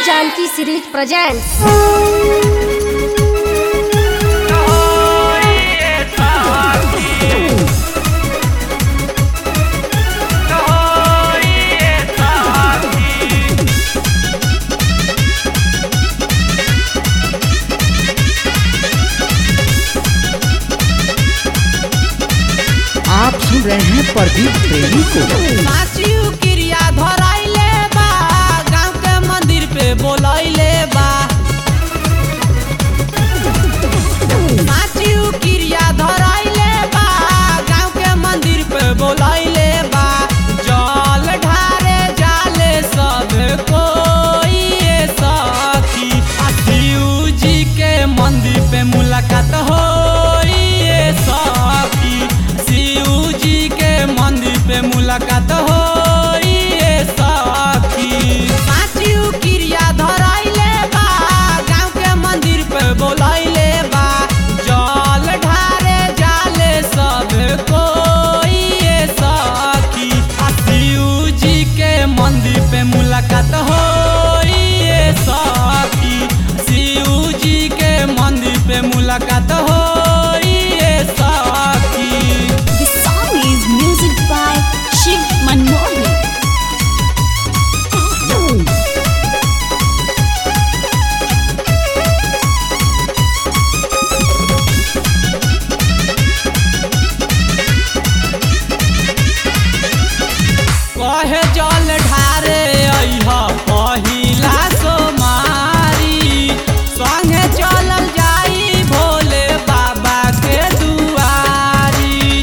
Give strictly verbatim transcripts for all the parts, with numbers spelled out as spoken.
Janki series presents. आप सुन रहे हैं प्रदीप प्रेमी को। साचियो क्रिया धराइले बा, गांव के मंदिर पे बोलाइले बा। साचियो क्रिया धराइले बा, गांव के मंदिर पे बोलाइले बा। जल ढारे जाले सब कोई ये सखी, शिव जी के मंदिर पे मुलाकात होई ये सखी। शिव जी के मंदिर पे मुलाकात होई ये सखी। साचियो क्रिया धराइले बा, गांव के मंदिर पे बोलाइले बा। जल ढारे जाले सब कोई ये सखी, शिव जी के मंदिर पे मुलाकात होई ये सखी। शिव जी के मंदिर पे मुलाकात होई ये सखी। The song is music by Shiv Manohar. कहे जल ढारे अइहा पहिला सोमारी, संगे चलल जाई भोले बाबा के दुआरी।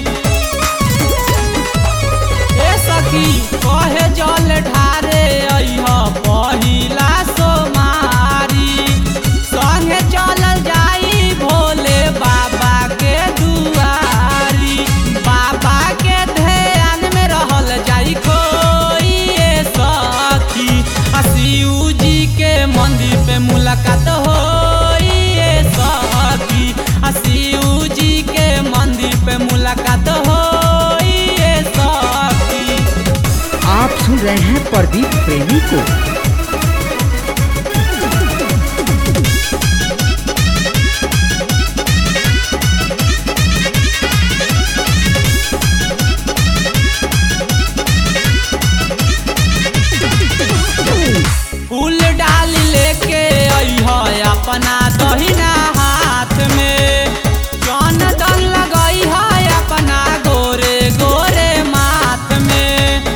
ए सखी कहे जल ढारे अइहा पहिला सोमारी, संगे चलल जाई भोले बाबा के दुआरी। बाबा के ध्यान में रहल जाई खोई ये सखी, शिव जी के मंदिर पे मुलाकात होई ये सखी। शिव जी के मंदिर पे मुलाकात होई ये सखी। आप सुन रहे हैं प्रदीप प्रेमी को। फूल डाली लेके अइहा अपना दहिना हाथ में, चंदन लगइहा अपना गोरे गोरे माथ में।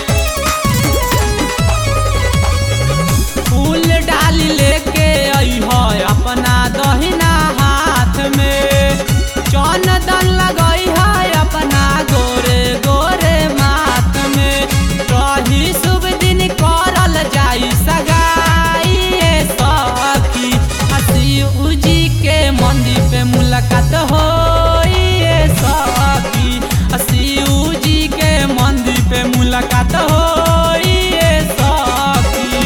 फूल डाली लेके अइहा अपना दहिना हाथ में, चंदन लगइहा अपना गोरे गोरे माथ में। रही शुभ दिन करल जाई सगाई ये सखी, शिव जी के मंदिर पे मुलाकात होई ये सखी। शिव जी के मंदिर पे मुलाकात होई ये सखी।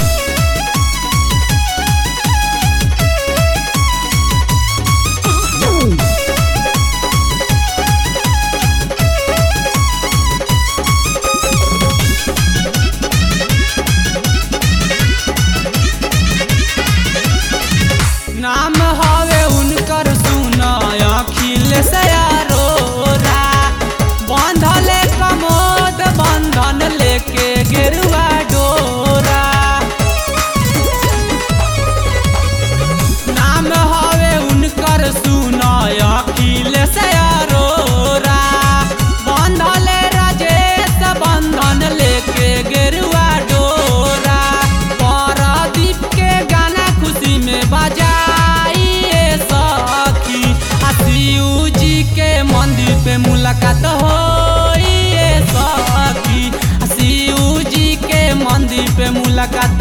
नाम हवे उनकर सुना अखिलेश अरोरा, बंधले कमोद बंधन लेके गेरुआ डोरा। नाम हवे उनकर सुना अखिलेश अरोरा, बंधले राजेश बंधन लेके गेरुआ डोरा। परदीप के गाना खुशी में बजाई ये सखी, शिव जी के मंदिर पे मुलाकात होई ये सखी। शिव जी के मंदिर पे मुलाकात